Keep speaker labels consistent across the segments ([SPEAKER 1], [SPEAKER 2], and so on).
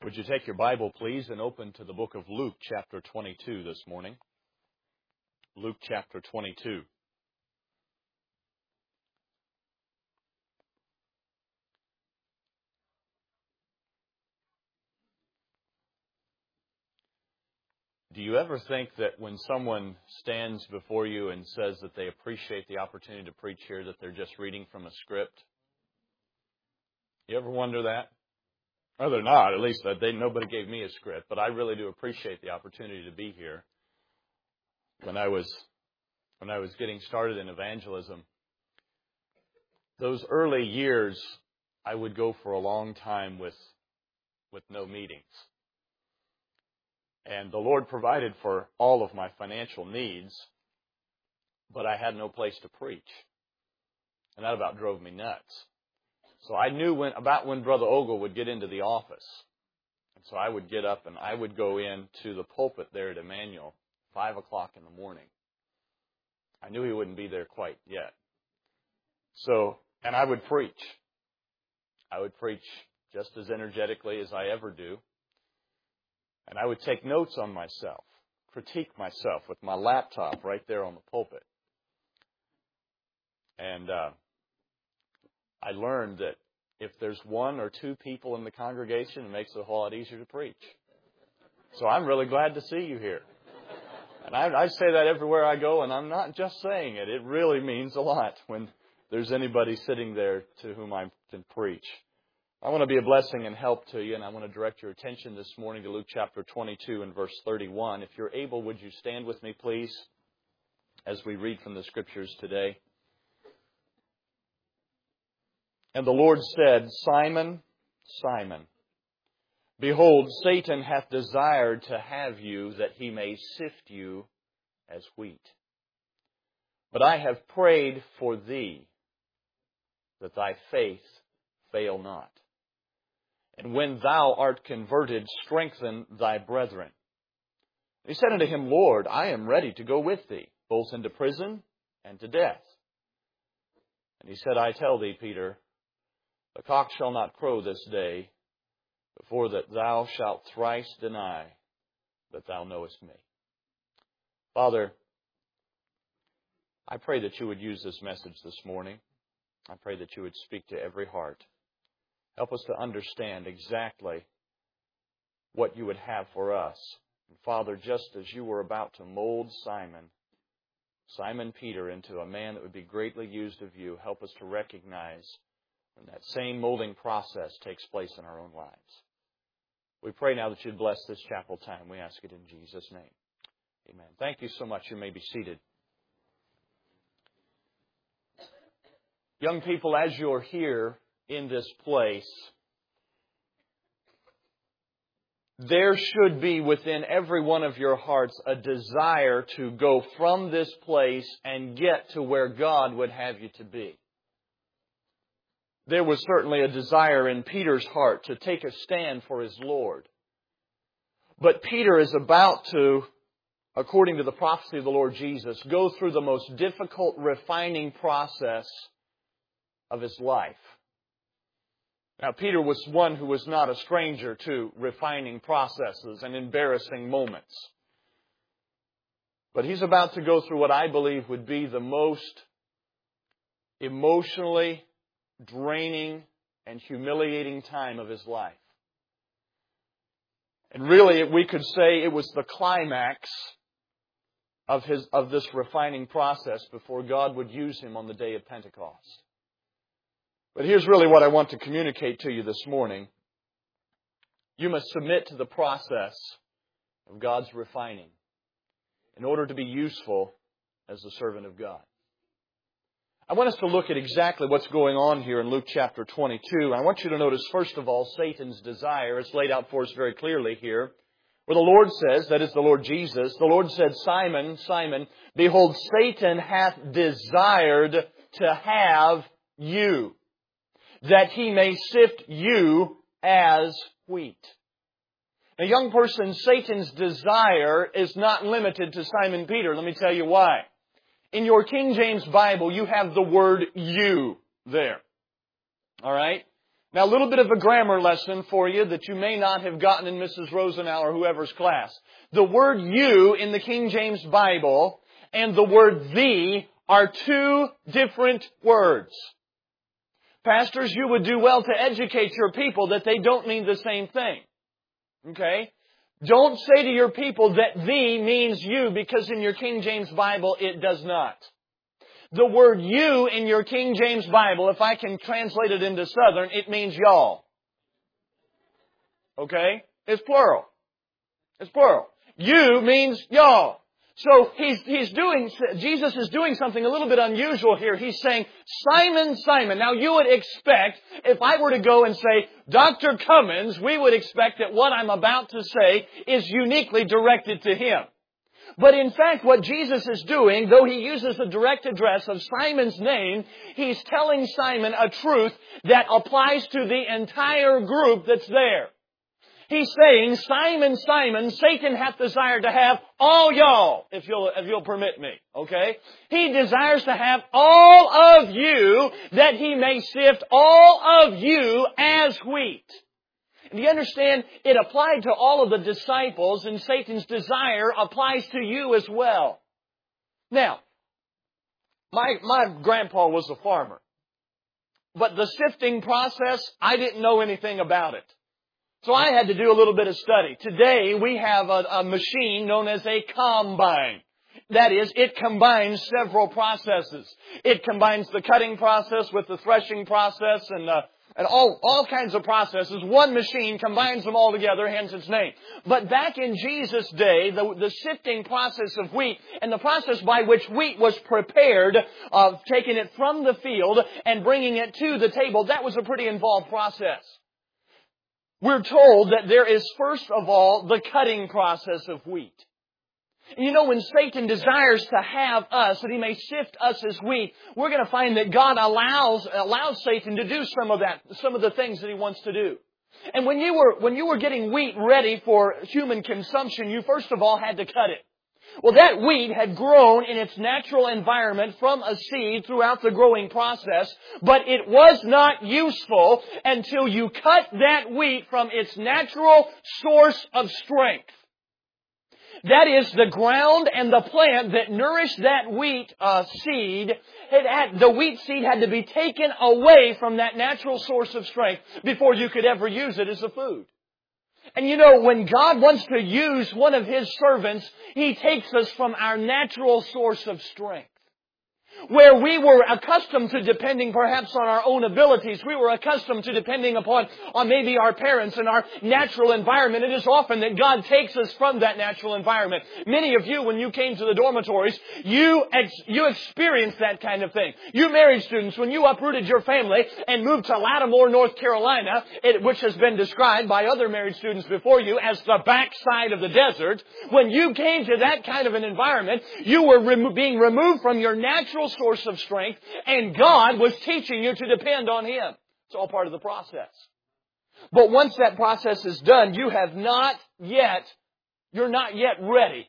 [SPEAKER 1] Would you take your Bible, please, and open to the book of Luke, chapter 22 this morning? Luke, chapter 22. Do you ever think that when someone stands before you and says that they appreciate the opportunity to preach here, that they're just reading from a script? You ever wonder that? No, they're not. At least nobody gave me a script, but I really do appreciate the opportunity to be here. When I was getting started in evangelism, those early years, I would go for a long time with no meetings. And the Lord provided for all of my financial needs, but I had no place to preach. And that about drove me nuts. So I knew about when Brother Ogle would get into the office. And so I would get up and I would go into the pulpit there at Emmanuel, 5 o'clock in the morning. I knew he wouldn't be there quite yet. And I would preach. I would preach just as energetically as I ever do. And I would take notes on myself, critique myself with my laptop right there on the pulpit. And I learned that if there's one or two people in the congregation, it makes it a whole lot easier to preach. So I'm really glad to see you here. And I say that everywhere I go, and I'm not just saying it. It really means a lot when there's anybody sitting there to whom I can preach. I want to be a blessing and help to you, and I want to direct your attention this morning to Luke chapter 22 and verse 31. If you're able, would you stand with me, please, as we read from the Scriptures today? And the Lord said, Simon, Simon, behold, Satan hath desired to have you, that he may sift you as wheat. But I have prayed for thee, that thy faith fail not. And when thou art converted, strengthen thy brethren. And he said unto him, Lord, I am ready to go with thee, both into prison and to death. And he said, I tell thee, Peter, the cock shall not crow this day, before that thou shalt thrice deny that thou knowest me. Father, I pray that you would use this message this morning. I pray that you would speak to every heart. Help us to understand exactly what you would have for us. And Father, just as you were about to mold Simon Peter, into a man that would be greatly used of you, help us to recognize when that same molding process takes place in our own lives. We pray now that you'd bless this chapel time. We ask it in Jesus' name. Amen. Thank you so much. You may be seated. Young people, as you're here in this place, there should be within every one of your hearts a desire to go from this place and get to where God would have you to be. There was certainly a desire in Peter's heart to take a stand for his Lord. But Peter is about to, according to the prophecy of the Lord Jesus, go through the most difficult refining process of his life. Now, Peter was one who was not a stranger to refining processes and embarrassing moments. But he's about to go through what I believe would be the most emotionally draining and humiliating time of his life. And really, we could say it was the climax of this refining process before God would use him on the day of Pentecost. But here's really what I want to communicate to you this morning. You must submit to the process of God's refining in order to be useful as a servant of God. I want us to look at exactly what's going on here in Luke chapter 22. I want you to notice, first of all, Satan's desire. It's laid out for us very clearly here. Where the Lord says, that is the Lord Jesus, the Lord said, Simon, Simon, behold, Satan hath desired to have you, that he may sift you as wheat. Now, young person, Satan's desire is not limited to Simon Peter. Let me tell you why. In your King James Bible, you have the word you there. All right? Now, a little bit of a grammar lesson for you that you may not have gotten in Mrs. Rosenau or whoever's class. The word you in the King James Bible and the word thee are two different words. Pastors, you would do well to educate your people that they don't mean the same thing. Okay? Don't say to your people that thee means you, because in your King James Bible it does not. The word you in your King James Bible, if I can translate it into Southern, it means y'all. Okay? It's plural. It's plural. You means y'all. So Jesus is doing something a little bit unusual here. He's saying, Simon, Simon. Now you would expect, if I were to go and say, Dr. Cummins, we would expect that what I'm about to say is uniquely directed to him. But in fact, what Jesus is doing, though he uses the direct address of Simon's name, he's telling Simon a truth that applies to the entire group that's there. He's saying, Simon, Simon, Satan hath desired to have all y'all, if you'll permit me, okay? He desires to have all of you, that he may sift all of you as wheat. And you understand, it applied to all of the disciples, and Satan's desire applies to you as well. Now, my grandpa was a farmer. But the sifting process, I didn't know anything about it. So I had to do a little bit of study. Today, we have a machine known as a combine. That is, it combines several processes. It combines the cutting process with the threshing process and all kinds of processes. One machine combines them all together, hence its name. But back in Jesus' day, the sifting process of wheat and the process by which wheat was prepared, of taking it from the field and bringing it to the table, that was a pretty involved process. We're told that there is, first of all, the cutting process of wheat. And you know, when Satan desires to have us, that he may sift us as wheat, we're going to find that God allows Satan to do some of the things that he wants to do. And when you were getting wheat ready for human consumption, you first of all had to cut it. Well, that wheat had grown in its natural environment from a seed throughout the growing process, but it was not useful until you cut that wheat from its natural source of strength. That is, the ground and the plant that nourished that wheat seed, the wheat seed had to be taken away from that natural source of strength before you could ever use it as a food. And you know, when God wants to use one of His servants, He takes us from our natural source of strength. Where we were accustomed to depending perhaps on our own abilities. We were accustomed to depending upon maybe our parents and our natural environment. It is often that God takes us from that natural environment. Many of you, when you came to the dormitories, you experienced that kind of thing. You married students, when you uprooted your family and moved to Lattimore, North Carolina, which has been described by other married students before you as the backside of the desert, when you came to that kind of an environment, you were being removed from your natural source of strength, and God was teaching you to depend on Him. It's all part of the process. But once that process is done, you're not yet ready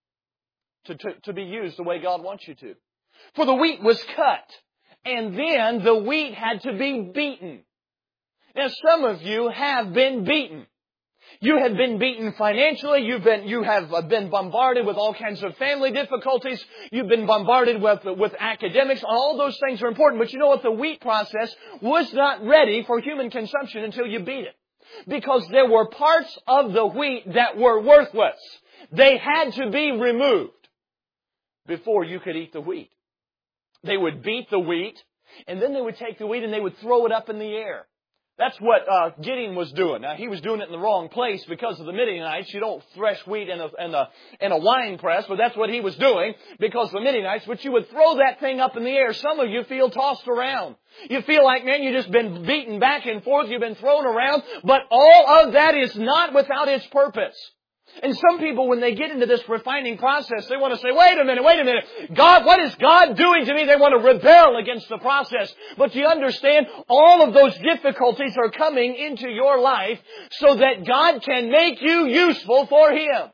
[SPEAKER 1] to be used the way God wants you to. For the wheat was cut, and then the wheat had to be beaten. Now, some of you have been beaten. You have been beaten financially. You have been bombarded with all kinds of family difficulties. You've been bombarded with academics. All those things are important. But you know what? The wheat process was not ready for human consumption until you beat it. Because there were parts of the wheat that were worthless. They had to be removed before you could eat the wheat. They would beat the wheat, and then they would take the wheat and they would throw it up in the air. That's what Gideon was doing. Now, he was doing it in the wrong place because of the Midianites. You don't thresh wheat in a wine press, but that's what he was doing because of the Midianites. But you would throw that thing up in the air. Some of you feel tossed around. You feel like, man, you've just been beaten back and forth. You've been thrown around. But all of that is not without its purpose. And some people, when they get into this refining process, they want to say, wait a minute, God, what is God doing to me? They want to rebel against the process. But you understand, all of those difficulties are coming into your life so that God can make you useful for Him.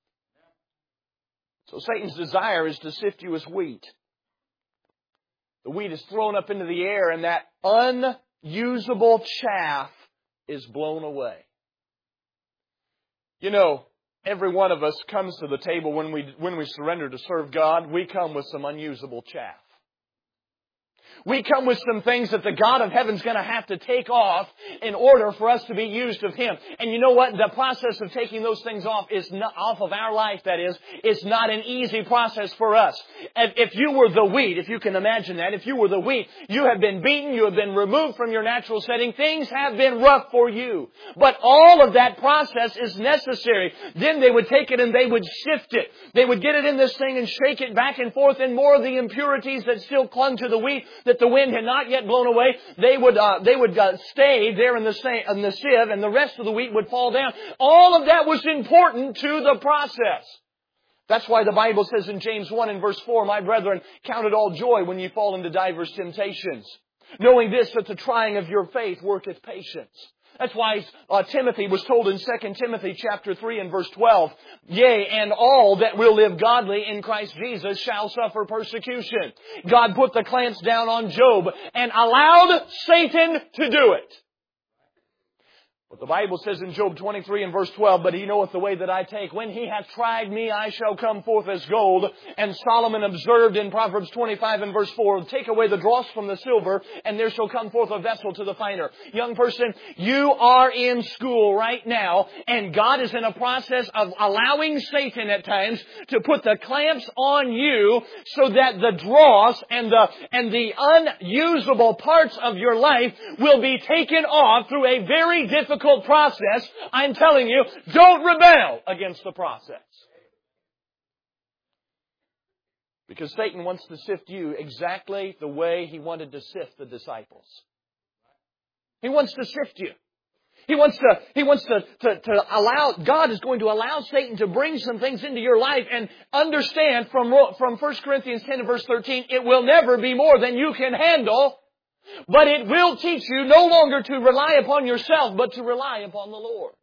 [SPEAKER 1] So Satan's desire is to sift you as wheat. The wheat is thrown up into the air, and that usable chaff is blown away. You know, every one of us comes to the table when we surrender to serve God, we come with some unusable chaff. We come with some things that the God of heaven's going to have to take off in order for us to be used of Him. And you know what? The process of taking those things off is not off of our life, that is. It's not an easy process for us. If you were the wheat, if you can imagine that, if you were the wheat, you have been beaten, you have been removed from your natural setting. Things have been rough for you. But all of that process is necessary. Then they would take it and they would sift it. They would get it in this thing and shake it back and forth, and more of the impurities that still clung to the wheat that the wind had not yet blown away, they would stay there in the sieve, and the rest of the wheat would fall down. All of that was important to the process. That's why the Bible says in James 1 and verse 4, "My brethren, count it all joy when ye fall into divers temptations, knowing this, that the trying of your faith worketh patience." That's why Timothy was told in 2 Timothy chapter 3 and verse 12, "Yea, and all that will live godly in Christ Jesus shall suffer persecution." God put the clamps down on Job and allowed Satan to do it. But the Bible says in Job 23 and verse 12, "But He knoweth the way that I take. When He hath tried me, I shall come forth as gold." And Solomon observed in Proverbs 25 and verse 4, "Take away the dross from the silver, and there shall come forth a vessel to the finer." Young person, you are in school right now, and God is in a process of allowing Satan at times to put the clamps on you so that the dross and the unusable parts of your life will be taken off through a very difficult process. I'm telling you, don't rebel against the process. Because Satan wants to sift you exactly the way he wanted to sift the disciples. He wants to sift you. He wants to allow, God is going to allow Satan to bring some things into your life, and understand from 1 Corinthians 10 and verse 13, it will never be more than you can handle. But it will teach you no longer to rely upon yourself, but to rely upon the Lord.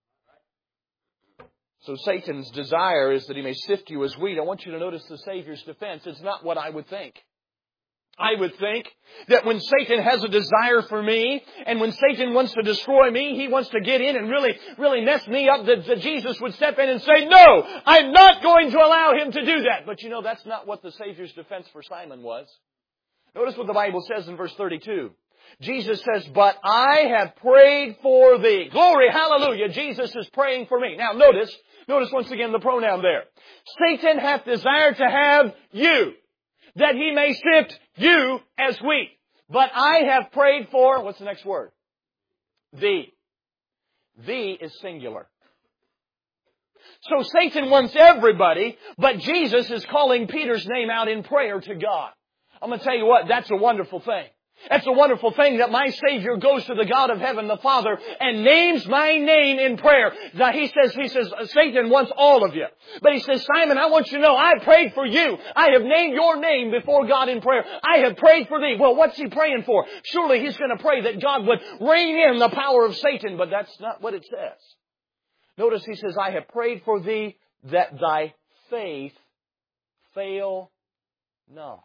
[SPEAKER 1] So Satan's desire is that he may sift you as wheat. I want you to notice the Savior's defense. It's not what I would think. I would think that when Satan has a desire for me, and when Satan wants to destroy me, he wants to get in and really mess me up, that Jesus would step in and say, "No, I'm not going to allow him to do that." But you know, that's not what the Savior's defense for Simon was. Notice what the Bible says in verse 32. Jesus says, "But I have prayed for thee." Glory, hallelujah. Jesus is praying for me. Now notice once again the pronoun there. "Satan hath desired to have you, that he may sift you as wheat. But I have prayed for," what's the next word? "Thee." Thee is singular. So Satan wants everybody, but Jesus is calling Peter's name out in prayer to God. I'm going to tell you what, that's a wonderful thing. That's a wonderful thing that my Savior goes to the God of heaven, the Father, and names my name in prayer. Now he says, Satan wants all of you. But he says, "Simon, I want you to know, I prayed for you. I have named your name before God in prayer. I have prayed for thee." Well, what's he praying for? Surely he's going to pray that God would rein in the power of Satan, but that's not what it says. Notice he says, "I have prayed for thee that thy faith fail not."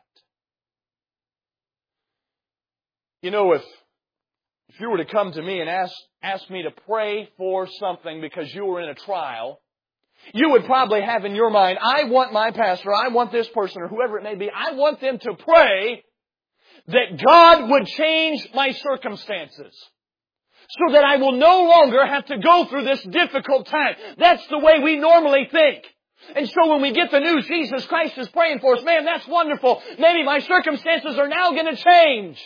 [SPEAKER 1] You know, if you were to come to me and ask me to pray for something because you were in a trial, you would probably have in your mind, I want my pastor, I want this person, or whoever it may be, I want them to pray that God would change my circumstances, so that I will no longer have to go through this difficult time. That's the way we normally think. And so when we get the news Jesus Christ is praying for us, man, that's wonderful. Maybe my circumstances are now going to change.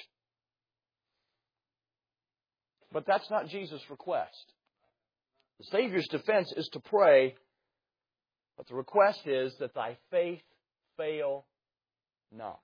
[SPEAKER 1] But that's not Jesus' request. The Savior's defense is to pray, but the request is that thy faith fail not.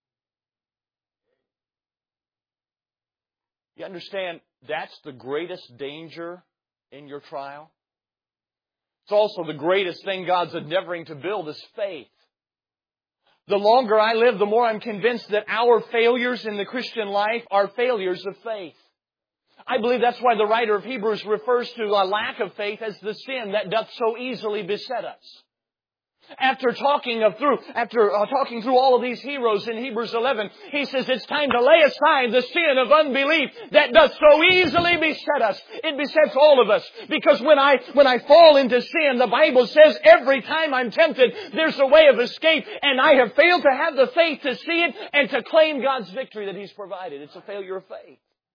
[SPEAKER 1] You understand, that's the greatest danger in your trial. It's also the greatest thing God's endeavoring to build is faith. The longer I live, the more I'm convinced that our failures in the Christian life are failures of faith. I believe that's why the writer of Hebrews refers to a lack of faith as the sin that doth so easily beset us. After talking through all of these heroes in Hebrews 11, he says it's time to lay aside the sin of unbelief that does so easily beset us. It besets all of us. Because when I fall into sin, the Bible says every time I'm tempted, there's a way of escape, and I have failed to have the faith to see it and to claim God's victory that He's provided. It's a failure of faith.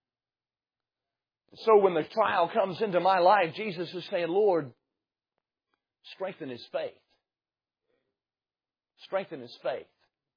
[SPEAKER 1] So when the trial comes into my life, Jesus is saying, Lord, strengthen his faith. Strengthen his faith.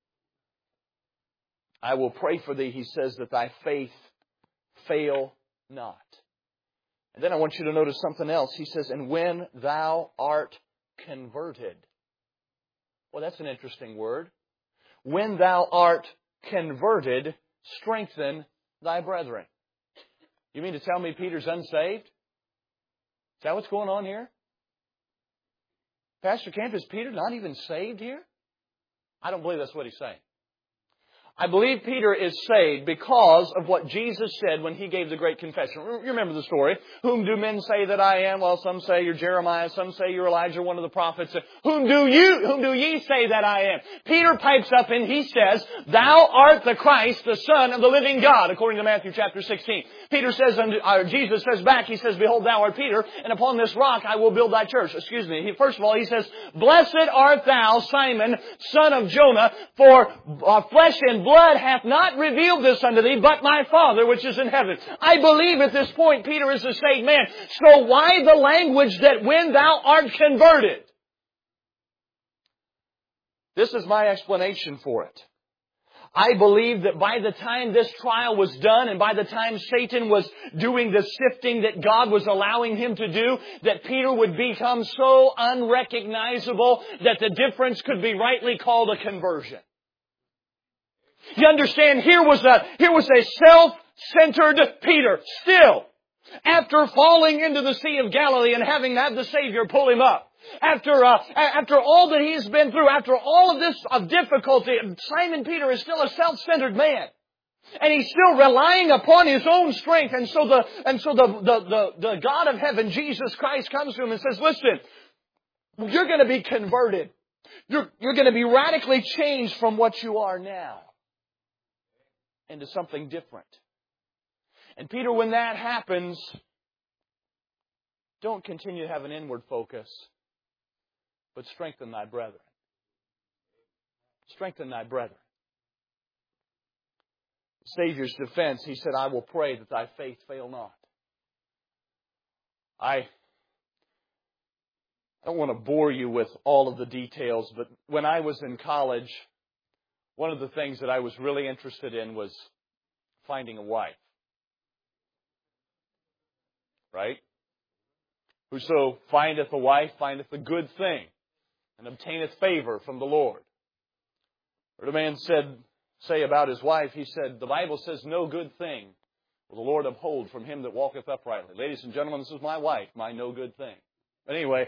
[SPEAKER 1] I will pray for thee, he says, that thy faith fail not. And then I want you to notice something else. He says, and when thou art converted. Well, that's an interesting word. When thou art converted, strengthen thy brethren. You mean to tell me Peter's unsaved? Is that what's going on here? Pastor Camp, is Peter not even saved here? I don't believe that's what he's saying. I believe Peter is saved because of what Jesus said when He gave the great confession. You remember the story. Whom do men say that I am? Well, some say you're Jeremiah, some say you're Elijah, one of the prophets. Whom do ye say that I am? Peter pipes up and he says, Thou art the Christ, the Son of the living God, according to Matthew chapter 16. Jesus says back, He says, Behold, thou art Peter, and upon this rock I will build thy church. First of all, He says, Blessed art thou, Simon, son of Jonah, for flesh and blood hath not revealed this unto thee, but my Father which is in heaven. I believe at this point Peter is a saved man. So why the language that when thou art converted? This is my explanation for it. I believe that by the time this trial was done and by the time Satan was doing the sifting that God was allowing him to do, that Peter would become so unrecognizable that the difference could be rightly called a conversion. You understand, here was a self-centered Peter, still, after falling into the Sea of Galilee and having had the Savior pull him up. After all that he's been through, after all of this of difficulty, Simon Peter is still a self-centered man. And he's still relying upon his own strength. And so the God of heaven, Jesus Christ, comes to him and says, listen, you're going to be converted. You're going to be radically changed from what you are now into something different. And Peter, when that happens, don't continue to have an inward focus, but strengthen thy brethren. Strengthen thy brethren. Savior's defense, he said, I will pray that thy faith fail not. I don't want to bore you with all of the details, but when I was in college, one of the things that I was really interested in was finding a wife. Right? Whoso findeth a wife findeth a good thing, and obtaineth favor from the Lord. Or the man say about his wife, he said, the Bible says, no good thing will the Lord uphold from him that walketh uprightly. Ladies and gentlemen, this is my wife, my no good thing. But anyway,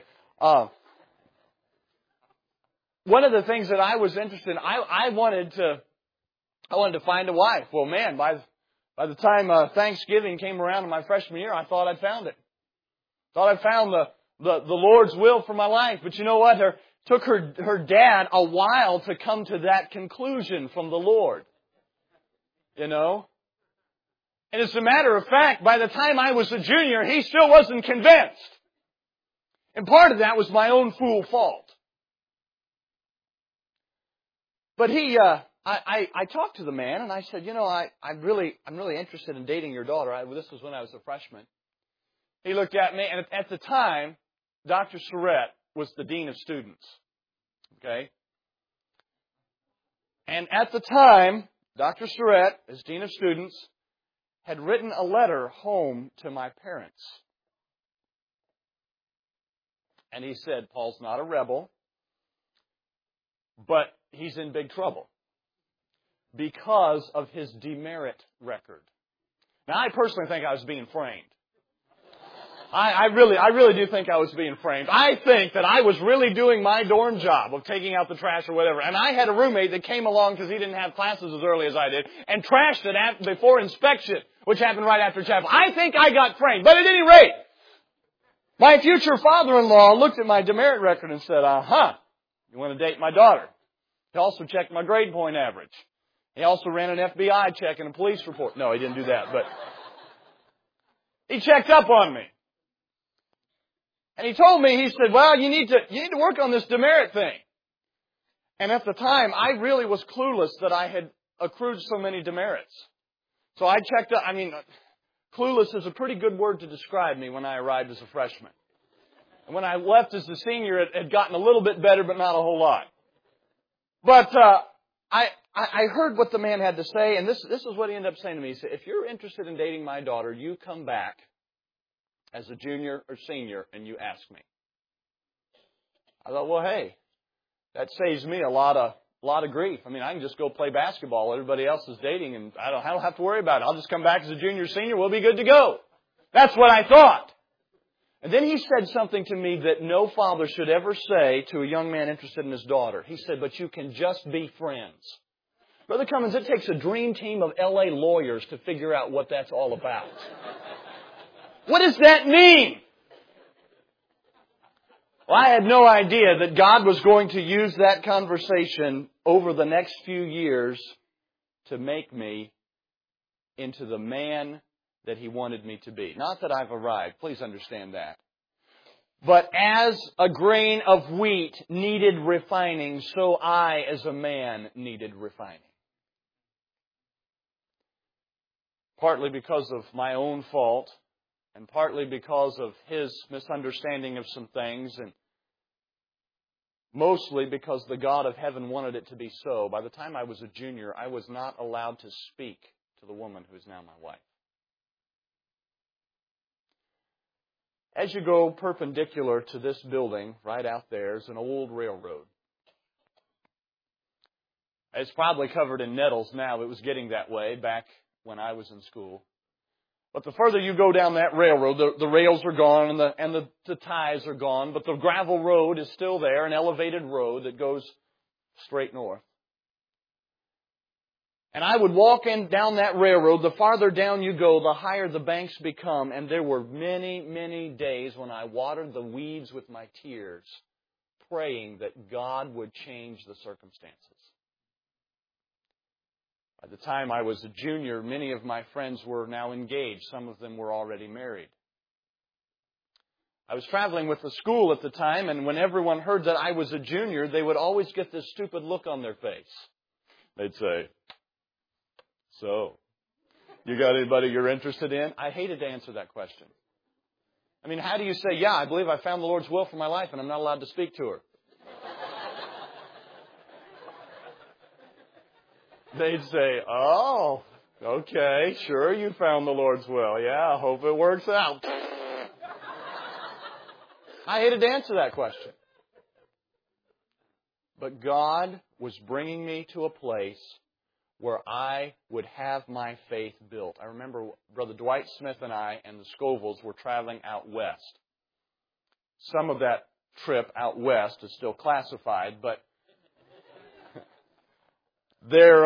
[SPEAKER 1] one of the things that I was interested in, I wanted to find a wife. Well, man, by the time Thanksgiving came around in my freshman year, I thought I'd found it. Thought I'd found the Lord's will for my life. But you know what? It took her dad a while to come to that conclusion from the Lord. You know? And as a matter of fact, by the time I was a junior, he still wasn't convinced. And part of that was my own fool fault. But I talked to the man and I said, you know, I'm really interested in dating your daughter. This was when I was a freshman. He looked at me, and at the time, Dr. Surratt was the dean of students. Okay? And at the time, Dr. Surratt, as dean of students, had written a letter home to my parents. And he said, Paul's not a rebel, but he's in big trouble because of his demerit record. Now, I personally think I was being framed. I really do think I was being framed. I think that I was really doing my dorm job of taking out the trash or whatever. And I had a roommate that came along because he didn't have classes as early as I did and trashed it before inspection, which happened right after chapel. I think I got framed. But at any rate, my future father-in-law looked at my demerit record and said, You want to date my daughter? He also checked my grade point average. He also ran an FBI check and a police report. No, he didn't do that, but he checked up on me. And he told me, he said, well, you need to work on this demerit thing. And at the time, I really was clueless that I had accrued so many demerits. So I checked up. Clueless is a pretty good word to describe me when I arrived as a freshman. And when I left as a senior, it had gotten a little bit better, but not a whole lot. But I heard what the man had to say, and this is what he ended up saying to me. He said, if you're interested in dating my daughter, you come back as a junior or senior and you ask me. I thought, well, hey, that saves me a lot of grief. I can just go play basketball. Everybody else is dating, and I don't have to worry about it. I'll just come back as a junior or senior. We'll be good to go. That's what I thought. And then he said something to me that no father should ever say to a young man interested in his daughter. He said, but you can just be friends. Brother Cummins, it takes a dream team of LA lawyers to figure out what that's all about. What does that mean? Well, I had no idea that God was going to use that conversation over the next few years to make me into the man that He wanted me to be. Not that I've arrived. Please understand that. But as a grain of wheat needed refining, so I, as a man, needed refining. Partly because of my own fault, and partly because of his misunderstanding of some things, and mostly because the God of heaven wanted it to be so. By the time I was a junior, I was not allowed to speak to the woman who is now my wife. As you go perpendicular to this building, right out there is an old railroad. It's probably covered in nettles now. It was getting that way back when I was in school. But the further you go down that railroad, the rails are gone and the ties are gone, but the gravel road is still there, an elevated road that goes straight north. And I would walk down that railroad. The farther down you go, the higher the banks become. And there were many, many days when I watered the weeds with my tears, praying that God would change the circumstances. By the time I was a junior, many of my friends were now engaged. Some of them were already married. I was traveling with the school at the time, and when everyone heard that I was a junior, they would always get this stupid look on their face. They'd say, so, you got anybody you're interested in? I hated to answer that question. How do you say, yeah, I believe I found the Lord's will for my life and I'm not allowed to speak to her? They'd say, oh, okay, sure, you found the Lord's will. Yeah, I hope it works out. I hated to answer that question. But God was bringing me to a place where I would have my faith built. I remember Brother Dwight Smith and I and the Scovilles were traveling out west. Some of that trip out west is still classified, but there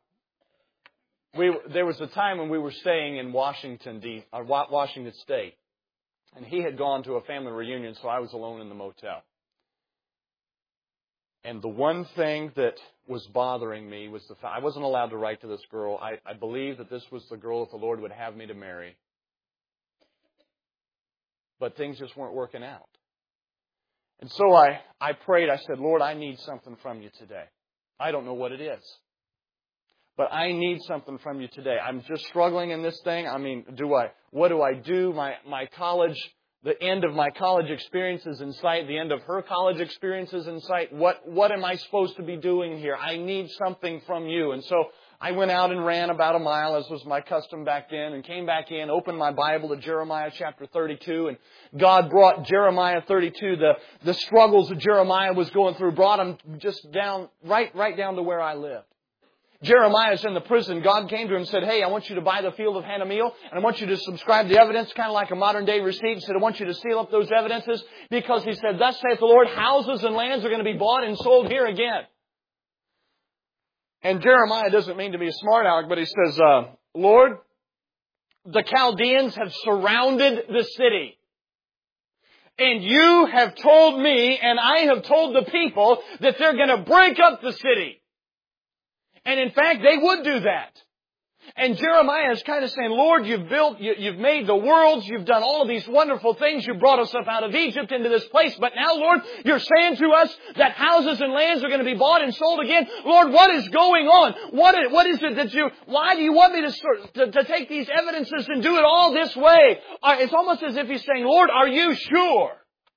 [SPEAKER 1] was a time when we were staying in Washington State, and he had gone to a family reunion, so I was alone in the motel. And the one thing that was bothering me was the fact I wasn't allowed to write to this girl. I believed that this was the girl that the Lord would have me to marry. But things just weren't working out. And so I prayed. I said, Lord, I need something from you today. I don't know what it is. But I need something from you today. I'm just struggling in this thing. What do I do? My college, the end of my college experience is in sight. The end of her college experience is in sight. What am I supposed to be doing here? I need something from you. And so I went out and ran about a mile, as was my custom back then, and came back in, opened my Bible to Jeremiah chapter 32, and God brought Jeremiah 32, the struggles that Jeremiah was going through, brought him just down, right down to where I lived. Jeremiah's in the prison. God came to him and said, hey, I want you to buy the field of Hanamiel, and I want you to subscribe the evidence, kind of like a modern day receipt. He said, I want you to seal up those evidences, because he said, thus saith the Lord, houses and lands are going to be bought and sold here again. And Jeremiah doesn't mean to be a smart aleck, but he says, Lord, the Chaldeans have surrounded the city, And you have told me, and I have told the people, that they're going to break up the city. And in fact, they would do that. And Jeremiah is kind of saying, Lord, you've made the worlds, you've done all of these wonderful things, you brought us up out of Egypt into this place, but now, Lord, you're saying to us that houses and lands are going to be bought and sold again. Lord, what is going on? What is it that why do you want me to take these evidences and do it all this way? It's almost as if he's saying, Lord, are you sure?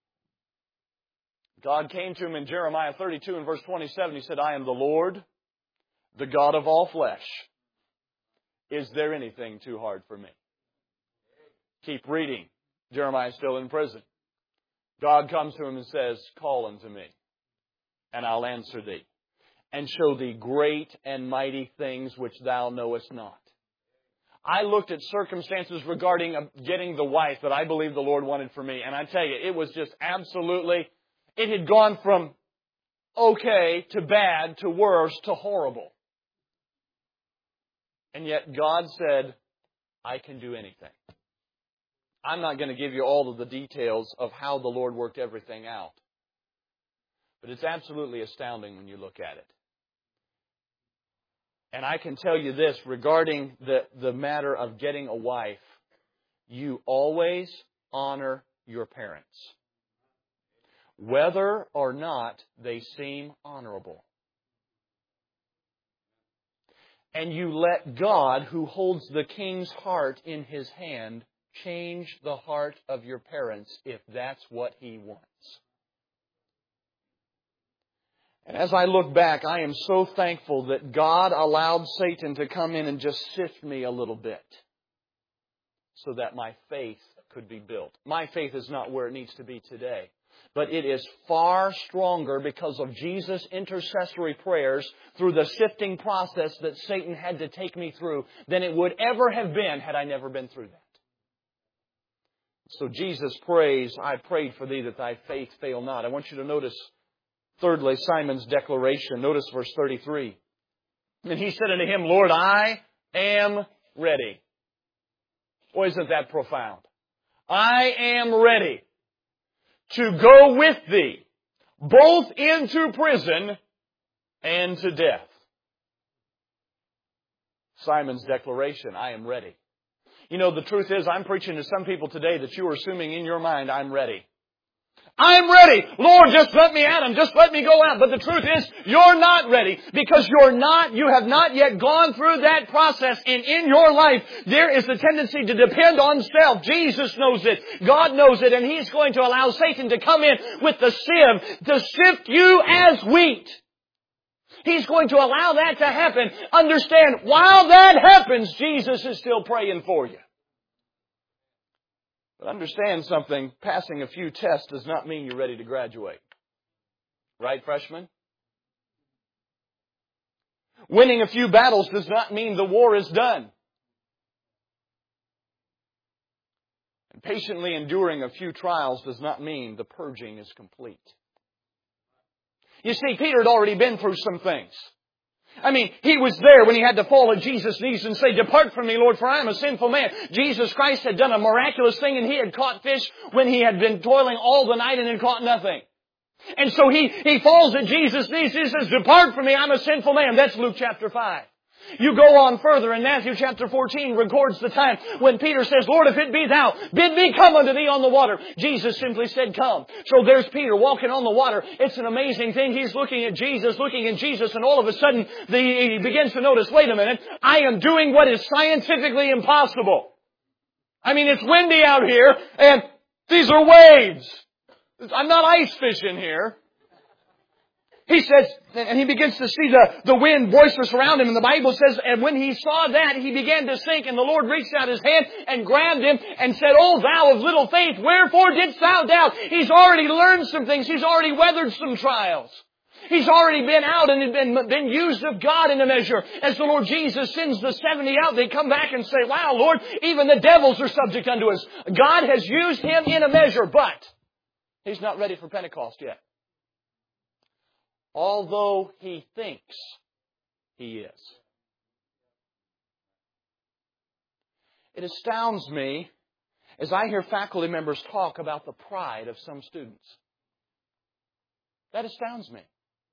[SPEAKER 1] God came to him in Jeremiah 32 and verse 27. He said, I am the Lord, the God of all flesh. Is there anything too hard for me? Keep reading. Jeremiah is still in prison. God comes to him and says, call unto me, and I'll answer thee, and show thee great and mighty things which thou knowest not. I looked at circumstances regarding getting the wife that I believe the Lord wanted for me, and I tell you, it was just absolutely, it had gone from okay to bad to worse to horrible. And yet God said, I can do anything. I'm not going to give you all of the details of how the Lord worked everything out. But it's absolutely astounding when you look at it. And I can tell you this, regarding the matter of getting a wife, you always honor your parents, whether or not they seem honorable. And you let God, who holds the king's heart in His hand, change the heart of your parents if that's what He wants. And as I look back, I am so thankful that God allowed Satan to come in and just sift me a little bit so that my faith could be built. My faith is not where it needs to be today. But it is far stronger because of Jesus' intercessory prayers through the sifting process that Satan had to take me through than it would ever have been had I never been through that. So Jesus prays, I prayed for thee that thy faith fail not. I want you to notice, thirdly, Simon's declaration. Notice verse 33. And he said unto him, Lord, I am ready. Boy, isn't that profound? I am ready to go with thee, both into prison and to death. Simon's declaration, I am ready. You know, the truth is, I'm preaching to some people today that you are assuming in your mind, I'm ready. I'm ready. Lord, just let me at him. Just let me go out. But the truth is, you're not ready because you have not yet gone through that process. And in your life, there is a tendency to depend on self. Jesus knows it. God knows it. And He's going to allow Satan to come in with the sieve to sift you as wheat. He's going to allow that to happen. Understand, while that happens, Jesus is still praying for you. But understand something, passing a few tests does not mean you're ready to graduate. Right, freshmen? Winning a few battles does not mean the war is done. And patiently enduring a few trials does not mean the purging is complete. You see, Peter had already been through some things. I mean, he was there when he had to fall at Jesus' knees and say, depart from me, Lord, for I am a sinful man. Jesus Christ had done a miraculous thing and He had caught fish when He had been toiling all the night and had caught nothing. And so he falls at Jesus' knees. He says, depart from me, I'm a sinful man. That's Luke chapter 5. You go on further, and Matthew chapter 14 records the time when Peter says, Lord, if it be thou, bid me come unto thee on the water. Jesus simply said, come. So there's Peter walking on the water. It's an amazing thing. He's looking at Jesus, and all of a sudden he begins to notice, wait a minute, I am doing what is scientifically impossible. I mean, it's windy out here, and these are waves. I'm not ice fishing here. He says, and he begins to see the wind boisterous around him. And the Bible says, and when he saw that, he began to sink. And the Lord reached out His hand and grabbed him and said, O thou of little faith, wherefore didst thou doubt? He's already learned some things. He's already weathered some trials. He's already been out and been used of God in a measure. As the Lord Jesus sends the 70 out, they come back and say, wow, Lord, even the devils are subject unto us. God has used him in a measure, but he's not ready for Pentecost yet. Although he thinks he is. It astounds me as I hear faculty members talk about the pride of some students. That astounds me.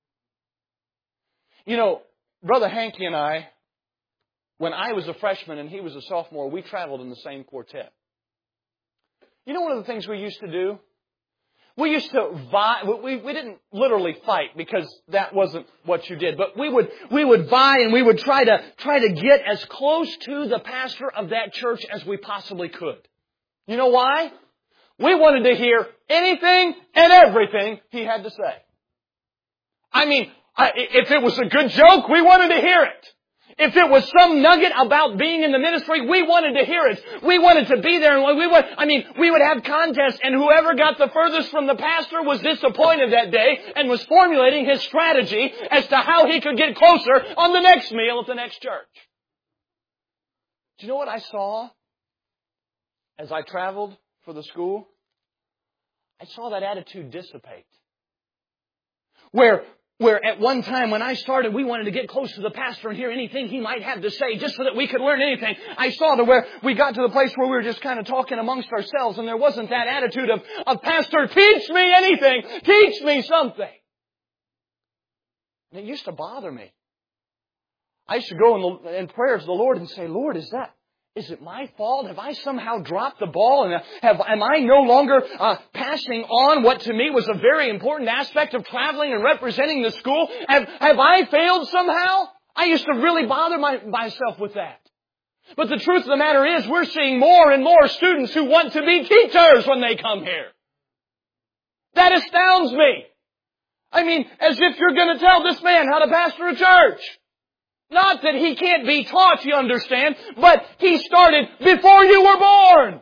[SPEAKER 1] You know, Brother Hanky and I, when I was a freshman and he was a sophomore, we traveled in the same quartet. You know one of the things we used to do? We used to vie. We didn't literally fight because that wasn't what you did. But we would vie and we would try to get as close to the pastor of that church as we possibly could. You know why? We wanted to hear anything and everything he had to say. I mean, if it was a good joke, we wanted to hear it. If it was some nugget about being in the ministry, we wanted to hear it. We wanted to be there. And we would have contests, and whoever got the furthest from the pastor was disappointed that day and was formulating his strategy as to how he could get closer on the next meal at the next church. Do you know what I saw as I traveled for the school? I saw that attitude dissipate. Where at one time when I started, we wanted to get close to the pastor and hear anything he might have to say just so that we could learn anything. I saw to where we got to the place where we were just kind of talking amongst ourselves, and there wasn't that attitude of Pastor, teach me anything, teach me something. And it used to bother me. I used to go in prayer to the Lord and say, Lord, is it my fault? Have I somehow dropped the ball? And am I no longer passing on what to me was a very important aspect of traveling and representing the school? Have I failed somehow? I used to really bother myself with that. But the truth of the matter is we're seeing more and more students who want to be teachers when they come here. That astounds me. I mean, as if you're going to tell this man how to pastor a church. Not that he can't be taught, you understand, but he started before you were born.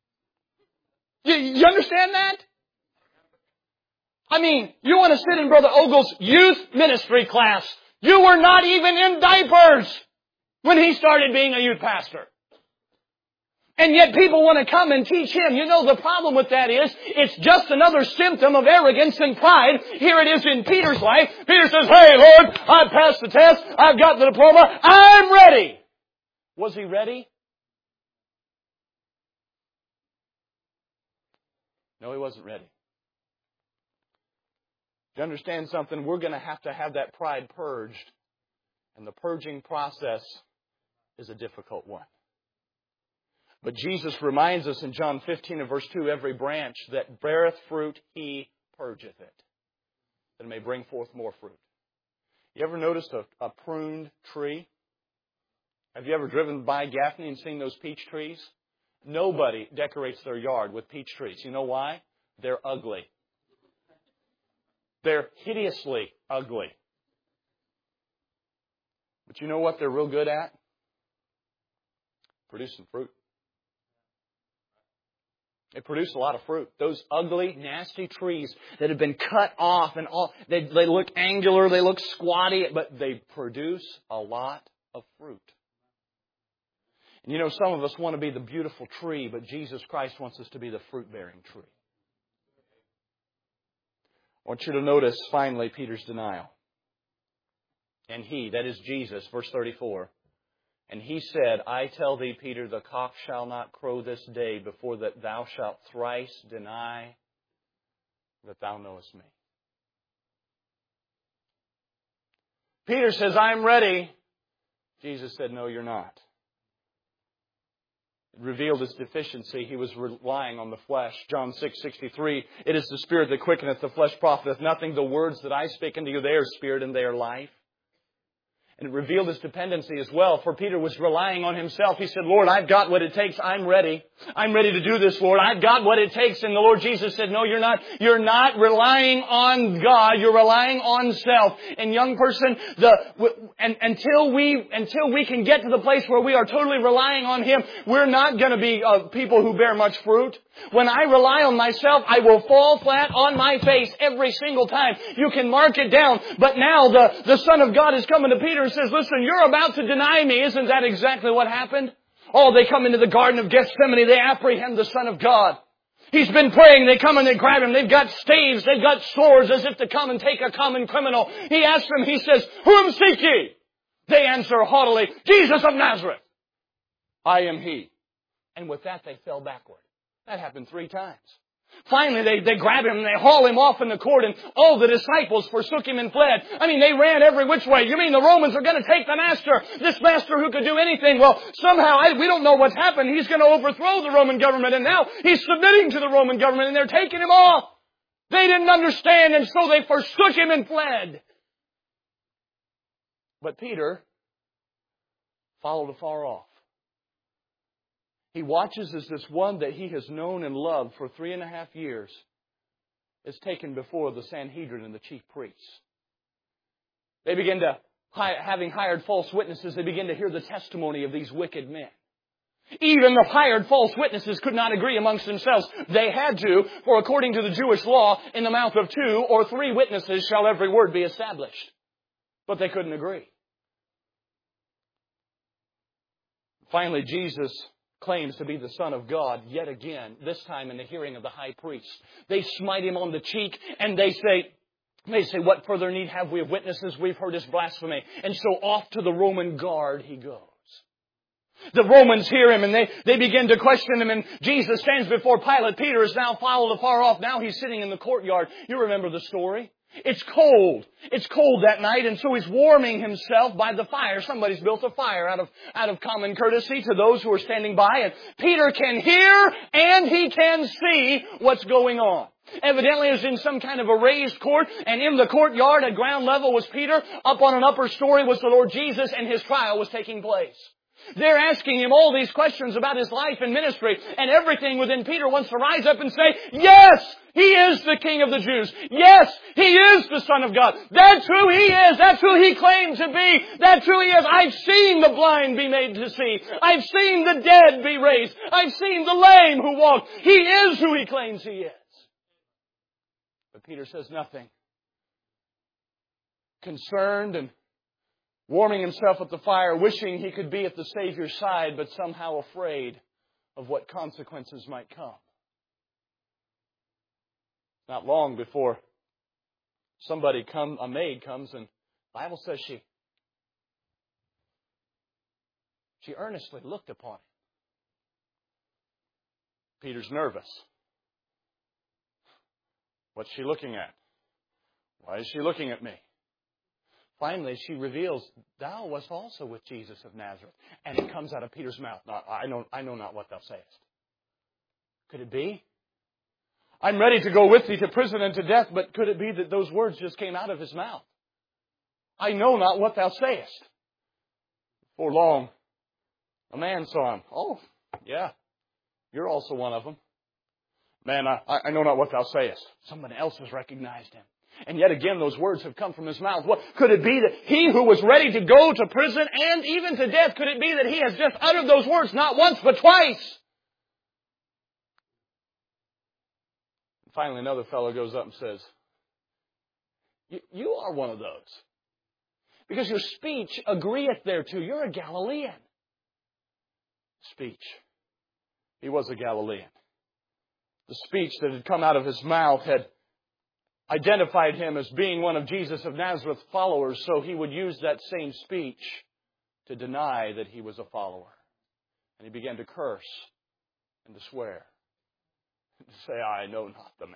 [SPEAKER 1] You understand that? I mean, you want to sit in Brother Ogle's youth ministry class. You were not even in diapers when he started being a youth pastor. And yet people want to come and teach him. You know, the problem with that is, it's just another symptom of arrogance and pride. Here it is in Peter's life. Peter says, hey, Lord, I passed the test. I've got the diploma. I'm ready. Was he ready? No, he wasn't ready. To understand something, we're going to have that pride purged. And the purging process is a difficult one. But Jesus reminds us in John 15 and verse 2, every branch that beareth fruit, He purgeth it, that it may bring forth more fruit. You ever noticed a pruned tree? Have you ever driven by Gaffney and seen those peach trees? Nobody decorates their yard with peach trees. You know why? They're ugly. They're hideously ugly. But you know what they're real good at? Producing fruit. They produce a lot of fruit. Those ugly, nasty trees that have been cut off and all, they look angular, they look squatty, but they produce a lot of fruit. And you know, some of us want to be the beautiful tree, but Jesus Christ wants us to be the fruit-bearing tree. I want you to notice, finally, Peter's denial. And he, that is Jesus, verse 34, and he said, I tell thee, Peter, the cock shall not crow this day before that thou shalt thrice deny that thou knowest me. Peter says, I'm ready. Jesus said, no, you're not. It revealed his deficiency. He was relying on the flesh. John 6:63, it is the Spirit that quickeneth, the flesh profiteth nothing. The words that I speak unto you, they are spirit and they are life. And it revealed his dependency as well, for Peter was relying on himself. He said, Lord, I've got what it takes. I'm ready. I'm ready to do this, Lord. I've got what it takes. And the Lord Jesus said, no, you're not. You're not relying on God. You're relying on self. And young person, until we can get to the place where we are totally relying on Him, we're not going to be people who bear much fruit. When I rely on myself, I will fall flat on my face every single time. You can mark it down. But now the Son of God is coming to Peter and says, listen, you're about to deny me. Isn't that exactly what happened? Oh, they come into the Garden of Gethsemane. They apprehend the Son of God. He's been praying. They come and they grab Him. They've got staves. They've got swords as if to come and take a common criminal. He asks them, He says, whom seek ye? They answer haughtily, Jesus of Nazareth. I am He. And with that, they fell backward. That happened 3 times. Finally, they grab him and they haul him off in the court, and all the disciples forsook him and fled. I mean, they ran every which way. You mean the Romans are going to take the master, this master who could do anything? Well, somehow, we don't know what's happened. He's going to overthrow the Roman government, and now he's submitting to the Roman government, and they're taking him off. They didn't understand, and so they forsook him and fled. But Peter followed afar off. He watches as this one that he has known and loved for 3.5 years is taken before the Sanhedrin and the chief priests. They begin to, having hired false witnesses, they begin to hear the testimony of these wicked men. Even the hired false witnesses could not agree amongst themselves. They had to, for according to the Jewish law, in the mouth of 2 or 3 witnesses shall every word be established. But they couldn't agree. Finally, Jesus claims to be the Son of God yet again, this time in the hearing of the high priest. They smite him on the cheek and they say, what further need have we of witnesses? We've heard his blasphemy. And so off to the Roman guard he goes. The Romans hear him and they begin to question him, and Jesus stands before Pilate. Peter is now followed afar off. Now he's sitting in the courtyard. You remember the story? It's cold. It's cold that night, and so he's warming himself by the fire. Somebody's built a fire out of common courtesy to those who are standing by, and Peter can hear and he can see what's going on. Evidently it was in some kind of a raised court, and in the courtyard at ground level was Peter. Up on an upper story was the Lord Jesus, and his trial was taking place. They're asking him all these questions about his life and ministry, and everything within Peter wants to rise up and say, yes, he is the King of the Jews. Yes, he is the Son of God. That's who he is. That's who he claimed to be. That's who he is. I've seen the blind be made to see. I've seen the dead be raised. I've seen the lame who walk. He is who he claims he is. But Peter says nothing. Concerned and warming himself at the fire, wishing he could be at the Savior's side, but somehow afraid of what consequences might come. Not long before a maid comes, and the Bible says she earnestly looked upon him. Peter's nervous. What's she looking at? Why is she looking at me? Finally, she reveals, thou wast also with Jesus of Nazareth. And it comes out of Peter's mouth. I know not what thou sayest. Could it be? I'm ready to go with thee to prison and to death, but could it be that those words just came out of his mouth? I know not what thou sayest. Before long, a man saw him. Oh, yeah, you're also one of them. Man, I know not what thou sayest. Someone else has recognized him. And yet again, those words have come from his mouth. What could it be that he who was ready to go to prison and even to death, could it be that he has just uttered those words not once but twice? Finally, another fellow goes up and says, you are one of those. Because your speech agreeth thereto. You're a Galilean. Speech. He was a Galilean. The speech that had come out of his mouth had identified him as being one of Jesus of Nazareth's followers, so he would use that same speech to deny that he was a follower. And he began to curse and to swear and to say, I know not the man.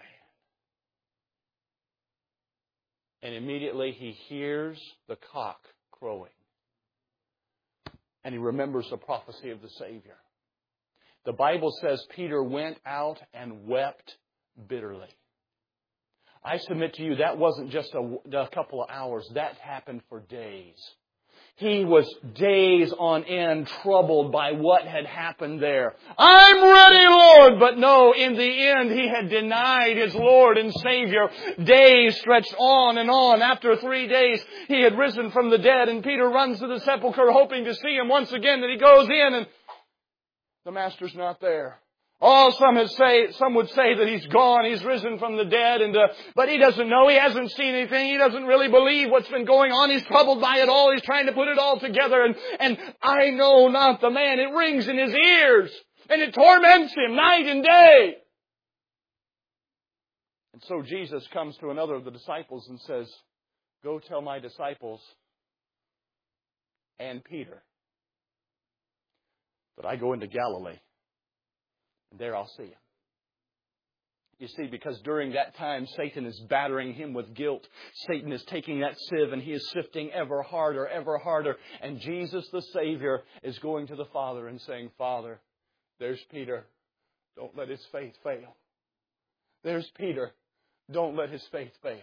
[SPEAKER 1] And immediately he hears the cock crowing. And he remembers the prophecy of the Savior. The Bible says Peter went out and wept bitterly. I submit to you, that wasn't just a couple of hours. That happened for days. He was days on end troubled by what had happened there. I'm ready, Lord! But no, in the end, he had denied his Lord and Savior. Days stretched on and on. After 3 days, he had risen from the dead, and Peter runs to the sepulchre hoping to see him once again. And he goes in, and the Master's not there. Oh, some would say that he's gone, he's risen from the dead, but he doesn't know, he hasn't seen anything, he doesn't really believe what's been going on, he's troubled by it all, he's trying to put it all together, and I know not the man. It rings in his ears, and it torments him night and day. And so Jesus comes to another of the disciples and says, go tell my disciples and Peter that I go into Galilee. There I'll see him. You see, because during that time, Satan is battering him with guilt. Satan is taking that sieve and he is sifting ever harder, ever harder. And Jesus, the Savior, is going to the Father and saying, Father, there's Peter. Don't let his faith fail. There's Peter. Don't let his faith fail.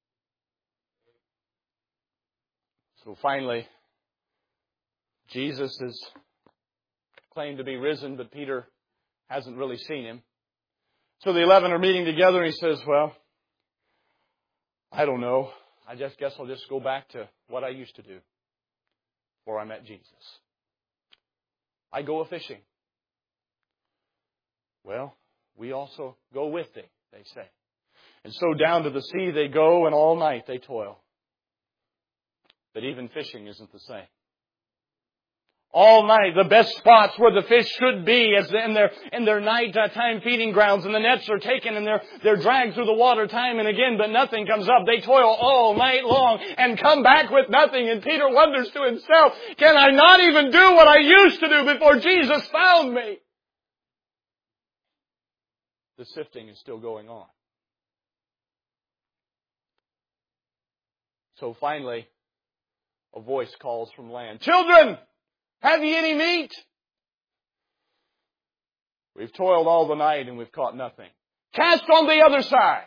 [SPEAKER 1] So finally, Jesus is claimed to be risen, but Peter hasn't really seen Him. So the 11 are meeting together and he says, well, I don't know. I just guess I'll just go back to what I used to do before I met Jesus. I go a-fishing. Well, we also go with thee, they say. And so down to the sea they go, and all night they toil. But even fishing isn't the same. All night, the best spots where the fish should be is in their night-time feeding grounds, and the nets are taken and they're dragged through the water time and again, but nothing comes up. They toil all night long and come back with nothing. And Peter wonders to himself, can I not even do what I used to do before Jesus found me? The sifting is still going on. So finally, a voice calls from land, children! Have ye any meat? We've toiled all the night and we've caught nothing. Cast on the other side.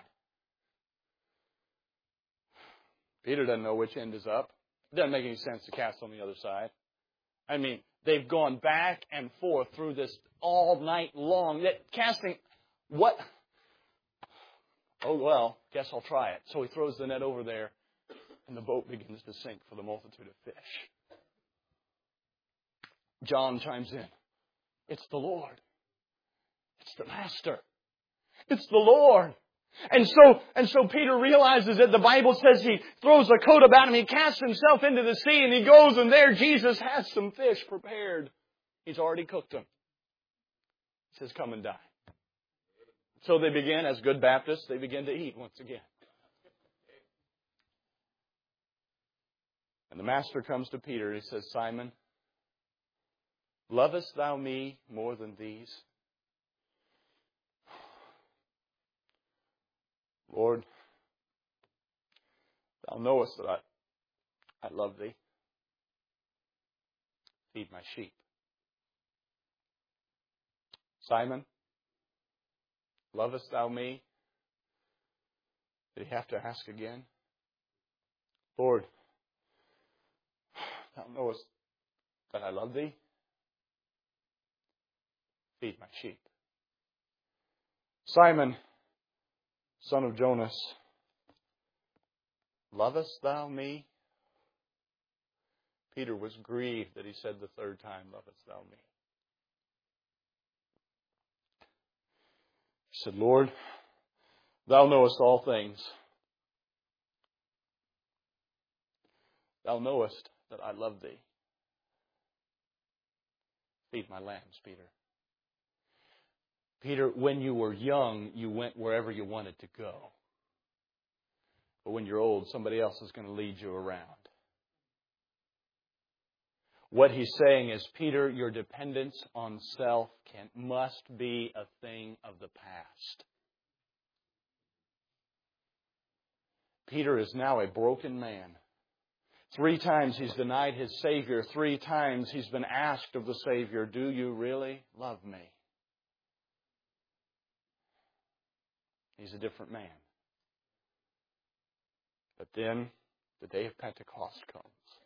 [SPEAKER 1] Peter doesn't know which end is up. It doesn't make any sense to cast on the other side. I mean, they've gone back and forth through this all night long. Casting, what? Oh, well, guess I'll try it. So he throws the net over there and the boat begins to sink for the multitude of fish. John chimes in. It's the Lord. It's the Master. It's the Lord. And so Peter realizes that the Bible says he throws a coat about him. He casts himself into the sea and he goes, and there Jesus has some fish prepared. He's already cooked them. He says, come and dine. So they begin, as good Baptists, they begin to eat once again. And the Master comes to Peter and he says, Simon, lovest thou me more than these? Lord, thou knowest that I love thee. Feed my sheep. Simon, lovest thou me? Did he have to ask again? Lord, thou knowest that I love thee. Feed my sheep. Simon, son of Jonas, lovest thou me? Peter was grieved that he said the third time, lovest thou me? He said, Lord, thou knowest all things. Thou knowest that I love thee. Feed my lambs, Peter. Peter, when you were young, you went wherever you wanted to go. But when you're old, somebody else is going to lead you around. What he's saying is, Peter, your dependence on self must be a thing of the past. Peter is now a broken man. 3 times he's denied his Savior. 3 times he's been asked of the Savior, do you really love me? He's a different man. But then the day of Pentecost comes.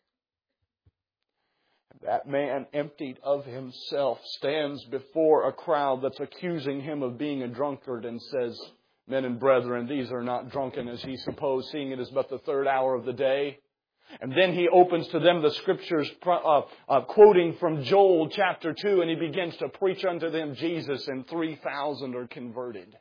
[SPEAKER 1] And that man, emptied of himself, stands before a crowd that's accusing him of being a drunkard and says, men and brethren, these are not drunken as ye suppose, seeing it is but the 3rd hour of the day. And then he opens to them the Scriptures, quoting from Joel chapter 2, and he begins to preach unto them Jesus, and 3,000 are converted.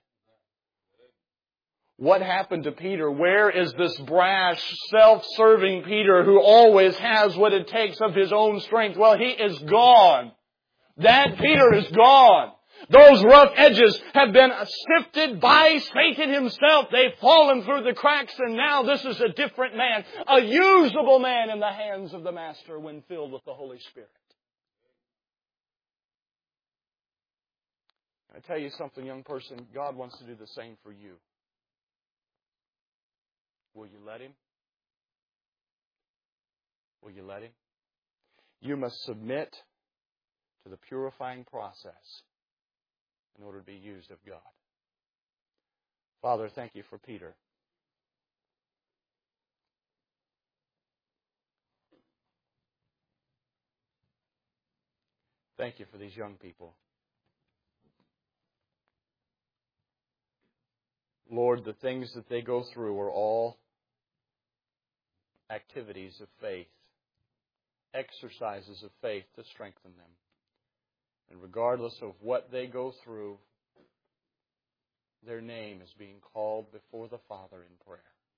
[SPEAKER 1] What happened to Peter? Where is this brash, self-serving Peter who always has what it takes of his own strength? Well, he is gone. That Peter is gone. Those rough edges have been sifted by Satan himself. They've fallen through the cracks, and now this is a different man, a usable man in the hands of the Master when filled with the Holy Spirit. I tell you something, young person, God wants to do the same for you. Will you let Him? Will you let Him? You must submit to the purifying process in order to be used of God. Father, thank you for Peter. Thank you for these young people. Lord, the things that they go through are all activities of faith, exercises of faith to strengthen them. And regardless of what they go through, their name is being called before the Father in prayer.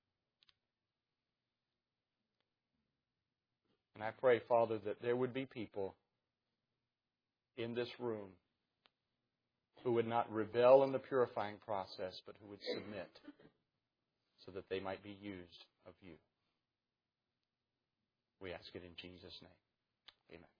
[SPEAKER 1] And I pray, Father, that there would be people in this room who would not rebel in the purifying process, but who would submit so that they might be used of you. We ask it in Jesus' name. Amen.